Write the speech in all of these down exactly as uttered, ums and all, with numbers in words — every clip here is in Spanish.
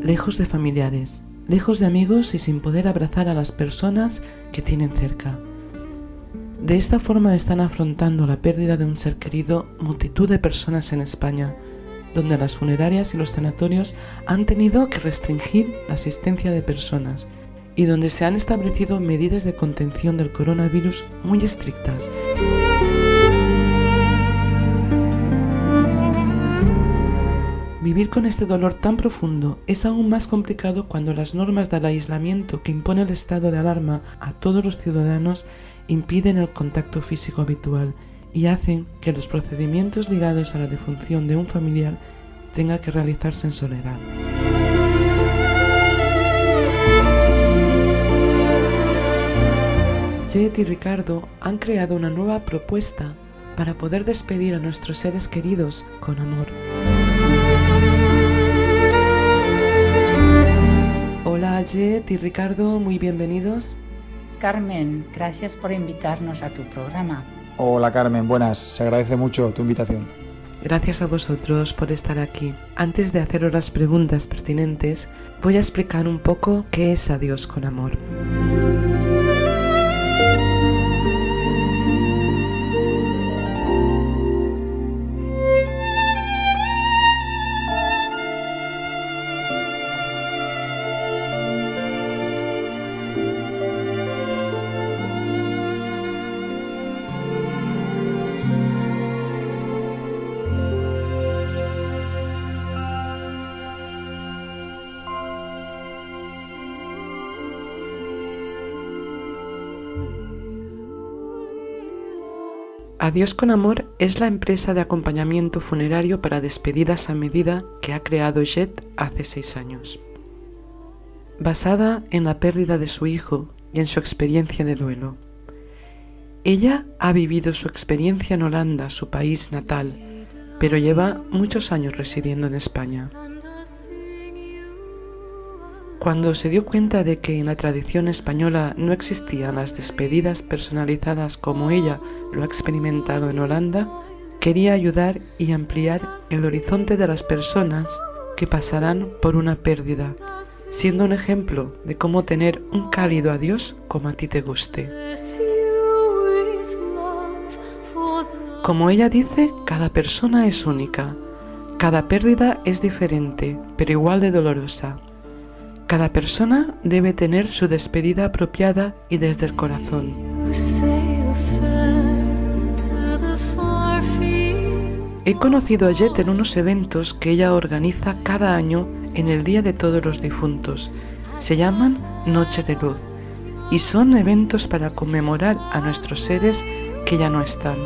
lejos de familiares, lejos de amigos y sin poder abrazar a las personas que tienen cerca. De esta forma están afrontando la pérdida de un ser querido multitud de personas en España, donde las funerarias y los sanatorios han tenido que restringir la asistencia de personas y donde se han establecido medidas de contención del coronavirus muy estrictas. Vivir con este dolor tan profundo es aún más complicado cuando las normas del aislamiento que impone el estado de alarma a todos los ciudadanos impiden el contacto físico habitual y hacen que los procedimientos ligados a la defunción de un familiar tengan que realizarse en soledad. Jet y Ricardo han creado una nueva propuesta para poder despedir a nuestros seres queridos con amor. Hola Jet y Ricardo, muy bienvenidos. Carmen, gracias por invitarnos a tu programa. Hola Carmen, buenas, se agradece mucho tu invitación. Gracias a vosotros por estar aquí. Antes de haceros las preguntas pertinentes, voy a explicar un poco qué es Adiós con Amor. Adiós con Amor es la empresa de acompañamiento funerario para despedidas a medida que ha creado Jet hace seis años. Basada en la pérdida de su hijo y en su experiencia de duelo. Ella ha vivido su experiencia en Holanda, su país natal, pero lleva muchos años residiendo en España. Cuando se dio cuenta de que en la tradición española no existían las despedidas personalizadas como ella lo ha experimentado en Holanda, quería ayudar y ampliar el horizonte de las personas que pasarán por una pérdida, siendo un ejemplo de cómo tener un cálido adiós como a ti te guste. Como ella dice, cada persona es única, cada pérdida es diferente, pero igual de dolorosa. Cada persona debe tener su despedida apropiada y desde el corazón. He conocido a Jet en unos eventos que ella organiza cada año en el Día de Todos los Difuntos. Se llaman Noche de Luz y son eventos para conmemorar a nuestros seres que ya no están.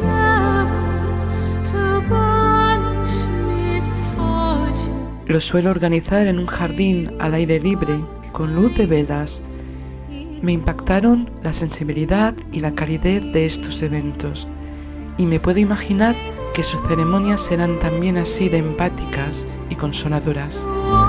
Lo suelo organizar en un jardín al aire libre, con luz de velas. Me impactaron la sensibilidad y la calidez de estos eventos, y me puedo imaginar que sus ceremonias serán también así de empáticas y consoladoras.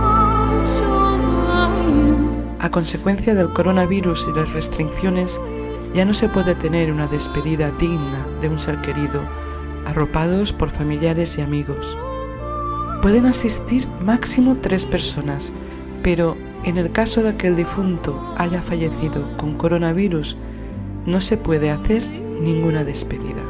A consecuencia del coronavirus y las restricciones, ya no se puede tener una despedida digna de un ser querido, arropados por familiares y amigos. Pueden asistir máximo tres personas, pero en el caso de que el difunto haya fallecido con coronavirus, no se puede hacer ninguna despedida.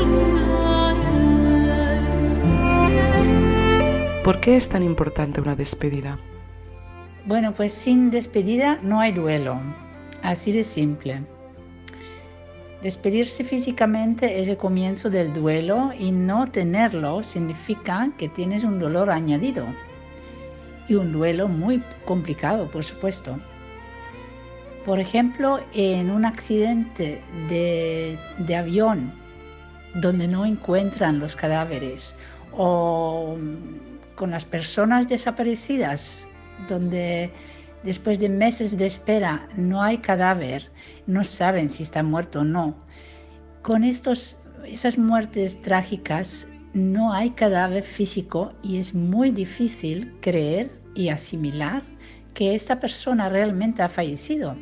¿Por qué es tan importante una despedida? Bueno, pues sin despedida no hay duelo, así de simple. Despedirse físicamente es el comienzo del duelo y no tenerlo significa que tienes un dolor añadido y un duelo muy complicado, por supuesto. Por ejemplo, en un accidente de, de avión donde no encuentran los cadáveres o con las personas desaparecidas donde después de meses de espera no hay cadáver, no saben si está muerto o no. Con estos, esas muertes trágicas no hay cadáver físico y es muy difícil creer y asimilar que esta persona realmente ha fallecido.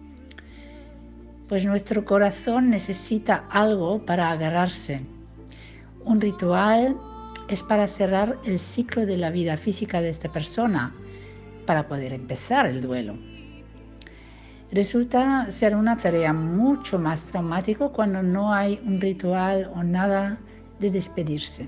Pues nuestro corazón necesita algo para agarrarse. Un ritual es para cerrar el ciclo de la vida física de esta persona para poder empezar el duelo. Resulta ser una tarea mucho más traumática cuando no hay un ritual o nada de despedirse.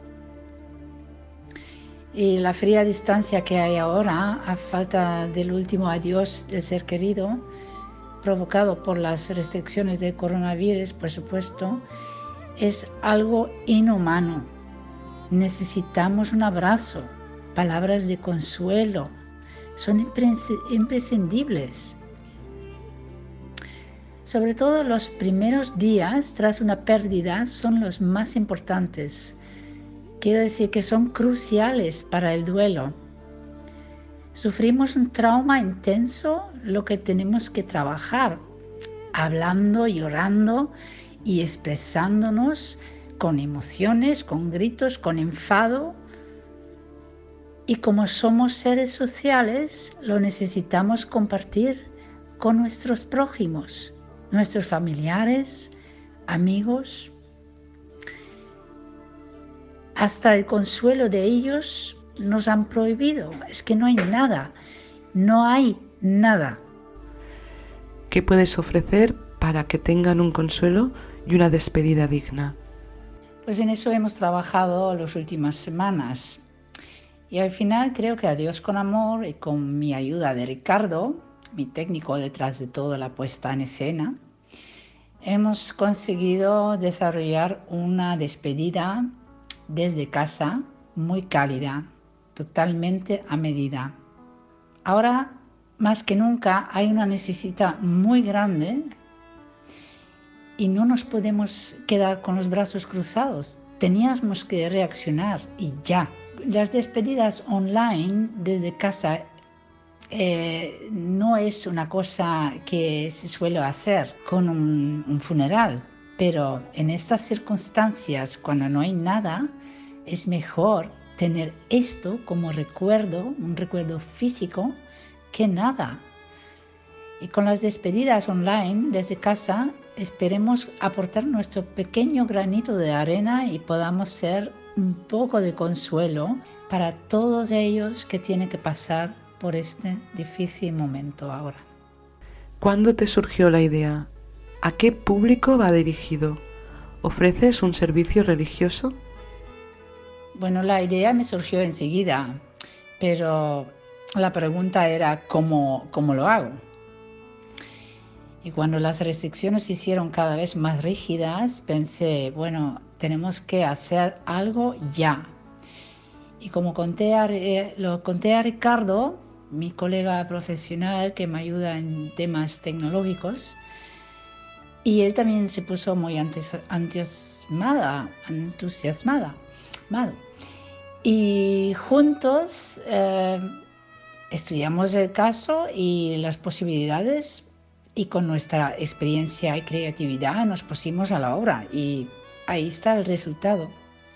Y la fría distancia que hay ahora, a falta del último adiós del ser querido, provocado por las restricciones del coronavirus, por supuesto, es algo inhumano. Necesitamos un abrazo, palabras de consuelo, son imprescindibles. Sobre todo los primeros días tras una pérdida son los más importantes. Quiero decir que son cruciales para el duelo. Sufrimos un trauma intenso, lo que tenemos que trabajar, hablando, llorando y expresándonos con emociones, con gritos, con enfado. Y como somos seres sociales, lo necesitamos compartir con nuestros prójimos, nuestros familiares, amigos. Hasta el consuelo de ellos nos han prohibido. Es que no hay nada, no hay nada. ¿Qué puedes ofrecer para que tengan un consuelo y una despedida digna? Pues en eso hemos trabajado las últimas semanas. Y al final creo que Adiós con Amor y con mi ayuda de Ricardo, mi técnico detrás de toda la puesta en escena, hemos conseguido desarrollar una despedida desde casa muy cálida, totalmente a medida. Ahora, más que nunca, hay una necesidad muy grande y no nos podemos quedar con los brazos cruzados. Teníamos que reaccionar y ya. Las despedidas online desde casa eh, no es una cosa que se suele hacer con un, un funeral, pero en estas circunstancias, cuando no hay nada, es mejor tener esto como recuerdo, un recuerdo físico, que nada. Y con las despedidas online desde casa, esperemos aportar nuestro pequeño granito de arena y podamos ser un poco de consuelo para todos ellos que tienen que pasar por este difícil momento ahora. ¿Cuándo te surgió la idea? ¿A qué público va dirigido? ¿Ofreces un servicio religioso? Bueno, la idea me surgió enseguida, pero la pregunta era ¿cómo, cómo lo hago? Y cuando las restricciones se hicieron cada vez más rígidas, pensé, bueno, tenemos que hacer algo ya. Y como conté a, eh, lo conté a Ricardo, mi colega profesional que me ayuda en temas tecnológicos, y él también se puso muy entusiasmada, entusiasmada. Y juntos eh, estudiamos el caso y las posibilidades, y con nuestra experiencia y creatividad nos pusimos a la obra y ahí está el resultado.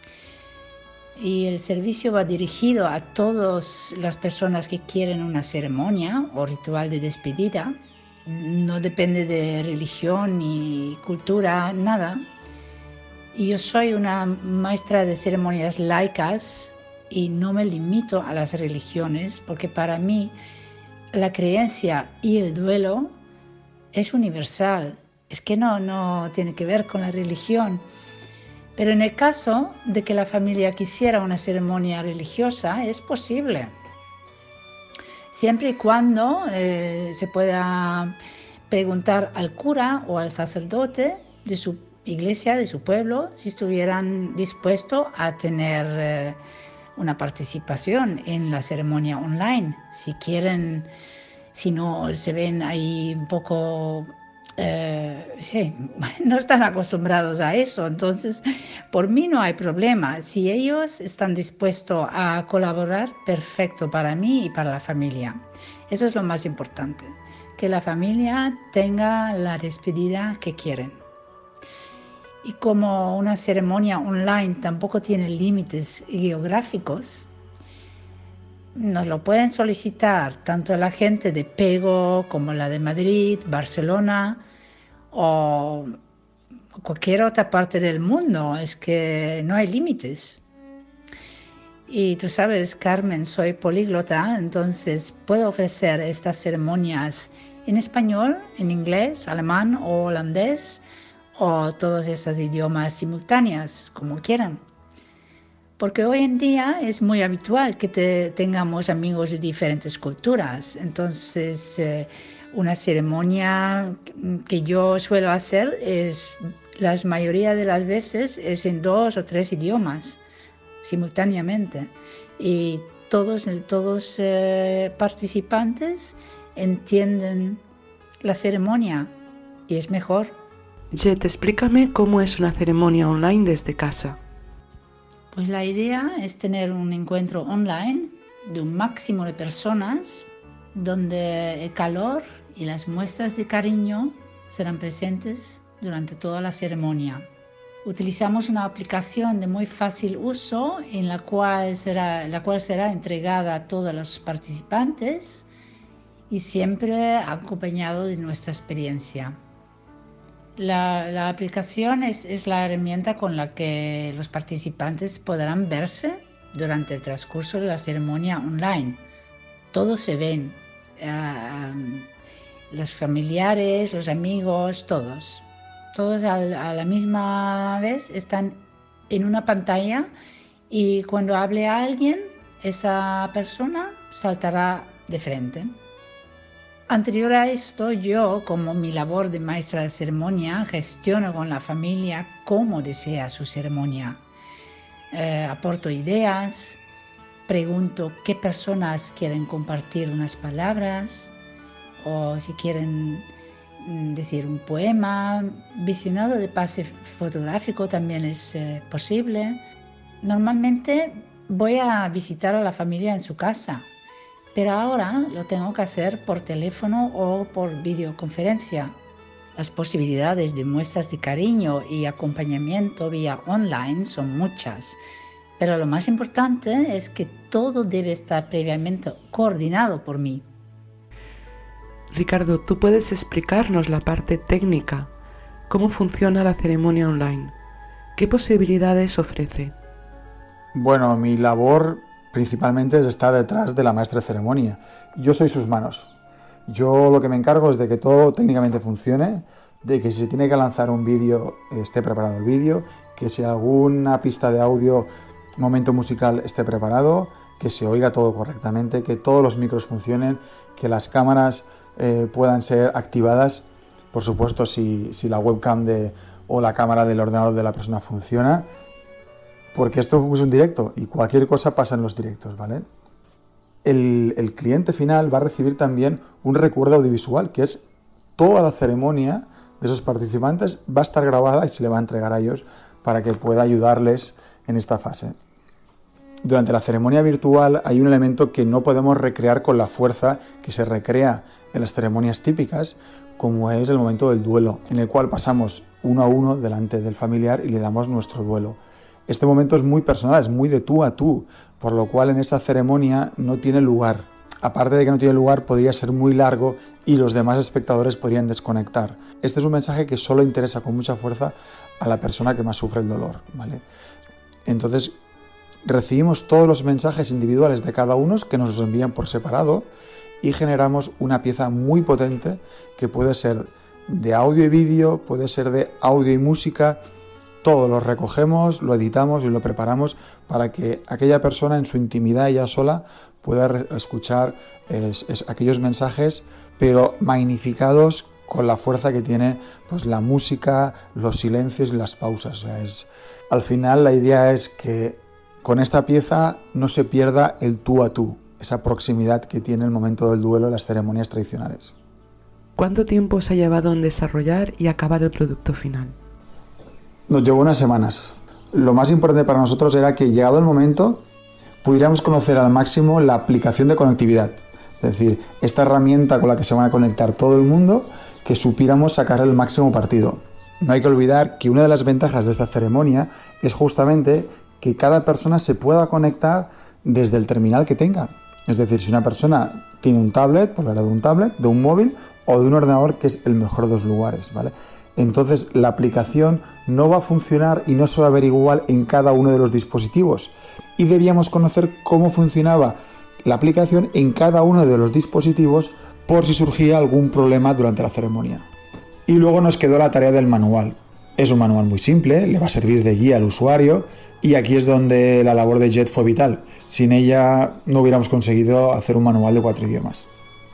Y el servicio va dirigido a todas las personas que quieren una ceremonia o ritual de despedida. No depende de religión ni cultura, nada. Y yo soy una maestra de ceremonias laicas y no me limito a las religiones, porque para mí la creencia y el duelo es universal. Es que no, no tiene que ver con la religión. Pero en el caso de que la familia quisiera una ceremonia religiosa, es posible. Siempre y cuando eh, se pueda preguntar al cura o al sacerdote de su iglesia, de su pueblo, si estuvieran dispuestos a tener eh, una participación en la ceremonia online. Si quieren, si no se ven ahí un poco... Eh, sí, no están acostumbrados a eso, entonces por mí no hay problema. Si ellos están dispuestos a colaborar, perfecto para mí y para la familia. Eso es lo más importante, que la familia tenga la despedida que quieren. Y como una ceremonia online tampoco tiene límites geográficos, nos lo pueden solicitar tanto la gente de Pego como la de Madrid, Barcelona o cualquier otra parte del mundo. Es que no hay límites. Y tú sabes, Carmen, soy políglota, entonces puedo ofrecer estas ceremonias en español, en inglés, alemán o holandés, o todos esos idiomas simultáneos, como quieran. Porque hoy en día es muy habitual que te, tengamos amigos de diferentes culturas. Entonces, eh, una ceremonia que yo suelo hacer es, la mayoría de las veces, es en dos o tres idiomas simultáneamente. Y todos, todos eh, participantes entienden la ceremonia y es mejor. Jet, explícame cómo es una ceremonia online desde casa. Pues la idea es tener un encuentro online de un máximo de personas donde el calor y las muestras de cariño serán presentes durante toda la ceremonia. Utilizamos una aplicación de muy fácil uso en la cual será, la cual será entregada a todos los participantes y siempre acompañado de nuestra experiencia. La, la aplicación es, es la herramienta con la que los participantes podrán verse durante el transcurso de la ceremonia online. Todos se ven, uh, los familiares, los amigos, todos. Todos a, a la misma vez están en una pantalla y cuando hable a alguien, esa persona saltará de frente. Anterior a esto, yo, como mi labor de maestra de ceremonia, gestiono con la familia cómo desea su ceremonia. Eh, aporto ideas, pregunto qué personas quieren compartir unas palabras o si quieren mm, decir un poema. Visionado de pase fotográfico también es eh, posible. Normalmente voy a visitar a la familia en su casa, pero ahora lo tengo que hacer por teléfono o por videoconferencia. Las posibilidades de muestras de cariño y acompañamiento vía online son muchas, pero lo más importante es que todo debe estar previamente coordinado por mí. Ricardo, ¿tú puedes explicarnos la parte técnica? ¿Cómo funciona la ceremonia online? ¿Qué posibilidades ofrece? Bueno, mi labor principalmente es estar detrás de la maestra de ceremonia. Yo soy sus manos. Yo lo que me encargo es de que todo técnicamente funcione, de que si se tiene que lanzar un vídeo esté preparado el vídeo, que si alguna pista de audio, momento musical esté preparado, que se oiga todo correctamente, que todos los micros funcionen, que las cámaras eh, puedan ser activadas. Por supuesto, si, si la webcam de, o la cámara del ordenador de la persona funciona, porque esto es un directo y cualquier cosa pasa en los directos, ¿vale? El, el cliente final va a recibir también un recuerdo audiovisual, que es toda la ceremonia de esos participantes va a estar grabada y se le va a entregar a ellos para que pueda ayudarles en esta fase. Durante la ceremonia virtual hay un elemento que no podemos recrear con la fuerza que se recrea en las ceremonias típicas, como es el momento del duelo, en el cual pasamos uno a uno delante del familiar y le damos nuestro duelo. Este momento es muy personal, es muy de tú a tú, por lo cual en esa ceremonia no tiene lugar. Aparte de que no tiene lugar, podría ser muy largo y los demás espectadores podrían desconectar. Este es un mensaje que solo interesa con mucha fuerza a la persona que más sufre el dolor, ¿vale? Entonces, recibimos todos los mensajes individuales de cada uno que nos los envían por separado y generamos una pieza muy potente que puede ser de audio y vídeo, puede ser de audio y música. Todo lo recogemos, lo editamos y lo preparamos para que aquella persona en su intimidad ella sola pueda re- escuchar es, es, aquellos mensajes, pero magnificados con la fuerza que tiene pues, la música, los silencios y las pausas. O sea, es, al final la idea es que con esta pieza no se pierda el tú a tú, esa proximidad que tiene el momento del duelo en las ceremonias tradicionales. ¿Cuánto tiempo se ha llevado en desarrollar y acabar el producto final? Nos llevó unas semanas. Lo más importante para nosotros era que, llegado el momento, pudiéramos conocer al máximo la aplicación de conectividad. Es decir, esta herramienta con la que se van a conectar todo el mundo, que supiéramos sacar el máximo partido. No hay que olvidar que una de las ventajas de esta ceremonia es justamente que cada persona se pueda conectar desde el terminal que tenga. Es decir, si una persona tiene un tablet, pues hablará de un tablet, de un móvil o de un ordenador, que es el mejor de los lugares, ¿vale? Entonces la aplicación no va a funcionar y no se va a ver igual en cada uno de los dispositivos. Y debíamos conocer cómo funcionaba la aplicación en cada uno de los dispositivos por si surgía algún problema durante la ceremonia. Y luego nos quedó la tarea del manual. Es un manual muy simple, le va a servir de guía al usuario y aquí es donde la labor de Jet fue vital. Sin ella no hubiéramos conseguido hacer un manual de cuatro idiomas.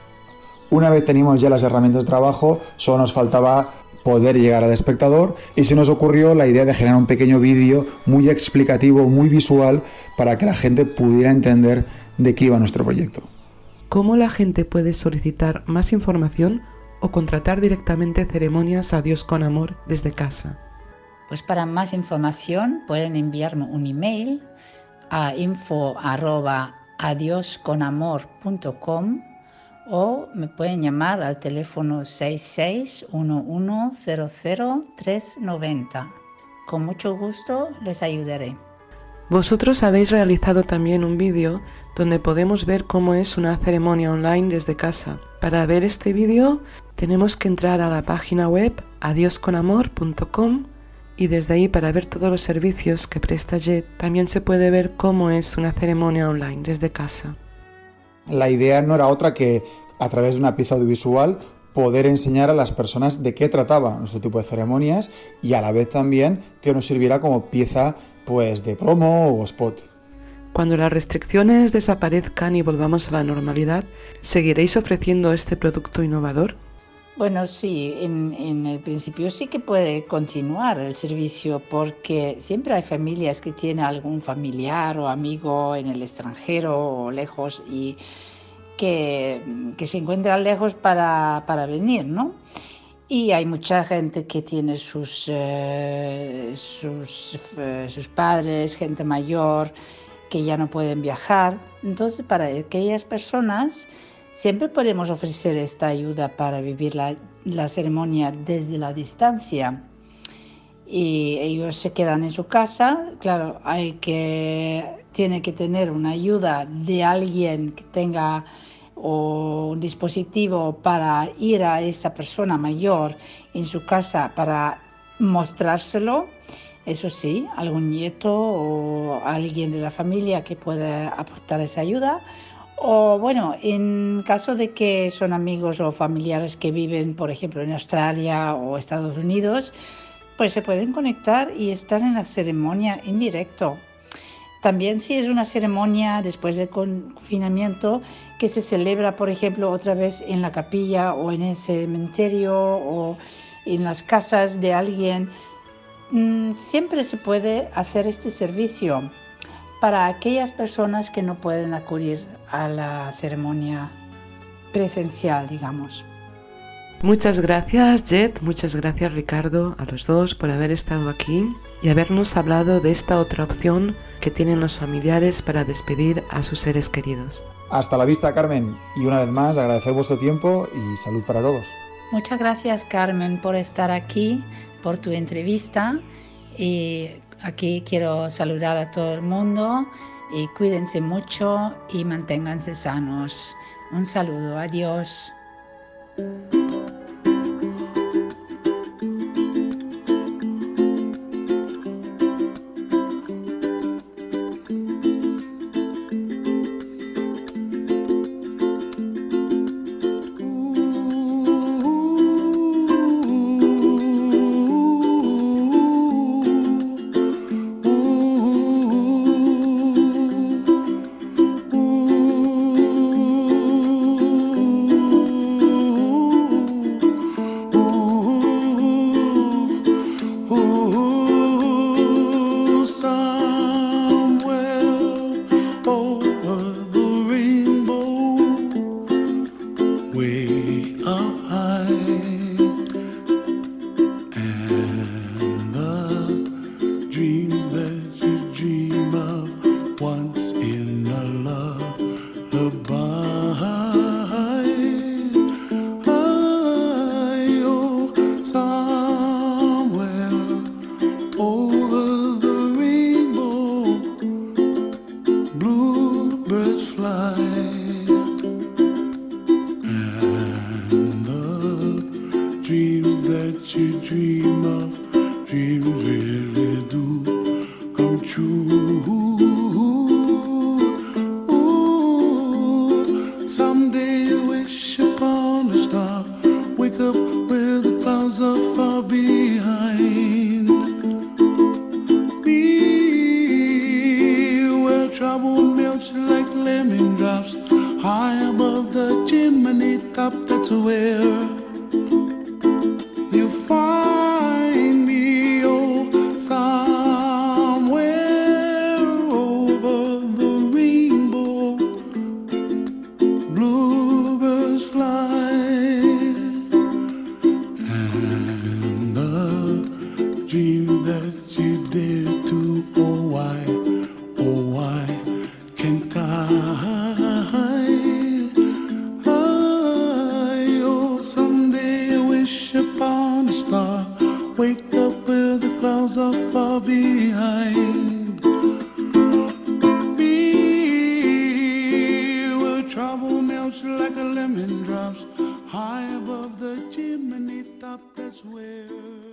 Una vez teníamos ya las herramientas de trabajo, solo nos faltaba poder llegar al espectador y se nos ocurrió la idea de generar un pequeño vídeo muy explicativo, muy visual, para que la gente pudiera entender de qué iba nuestro proyecto. ¿Cómo la gente puede solicitar más información o contratar directamente ceremonias Adiós con Amor desde casa? Pues para más información pueden enviarme un email a info arroba adiosconamor punto com o me pueden llamar al teléfono seis seis uno uno cero cero tres nueve cero. Con mucho gusto les ayudaré. Vosotros habéis realizado también un vídeo donde podemos ver cómo es una ceremonia online desde casa. Para ver este vídeo tenemos que entrar a la página web adios con amor punto com y desde ahí, para ver todos los servicios que presta Jet, también se puede ver cómo es una ceremonia online desde casa. La idea no era otra que, a través de una pieza audiovisual, poder enseñar a las personas de qué trataba nuestro tipo de ceremonias y a la vez también que nos sirviera como pieza pues, de promo o spot. Cuando las restricciones desaparezcan y volvamos a la normalidad, ¿seguiréis ofreciendo este producto innovador? Bueno, sí, en, en el principio sí que puede continuar el servicio porque siempre hay familias que tienen algún familiar o amigo en el extranjero o lejos y que, que se encuentran lejos para, para venir, ¿no? Y hay mucha gente que tiene sus, eh, sus, eh, sus padres, gente mayor, que ya no pueden viajar. Entonces, para aquellas personas siempre podemos ofrecer esta ayuda para vivir la, la ceremonia desde la distancia. Y ellos se quedan en su casa. Claro, hay que, tiene que tener una ayuda de alguien que tenga o un dispositivo para ir a esa persona mayor en su casa para mostrárselo. Eso sí, algún nieto o alguien de la familia que pueda aportar esa ayuda. O bueno, en caso de que son amigos o familiares que viven, por ejemplo, en Australia o Estados Unidos, pues se pueden conectar y estar en la ceremonia en directo. También si es una ceremonia después del confinamiento que se celebra, por ejemplo, otra vez en la capilla o en el cementerio o en las casas de alguien, siempre se puede hacer este servicio para aquellas personas que no pueden acudir a la ceremonia presencial, digamos. Muchas gracias, Jet, muchas gracias, Ricardo, a los dos por haber estado aquí y habernos hablado de esta otra opción que tienen los familiares para despedir a sus seres queridos. Hasta la vista, Carmen, y una vez más agradecer vuestro tiempo y salud para todos. Muchas gracias, Carmen, por estar aquí, por tu entrevista, y aquí quiero saludar a todo el mundo y cuídense mucho y manténganse sanos. Un saludo, adiós. above the chimney top, that's where you find me, oh, somewhere over the rainbow, bluebirds fly, and the dream that you did to, oh why, oh why can't I? I, oh, someday I wish upon a star, wake up where the clouds are far behind me, where trouble melts like a lemon drops high above the chimney top, that's where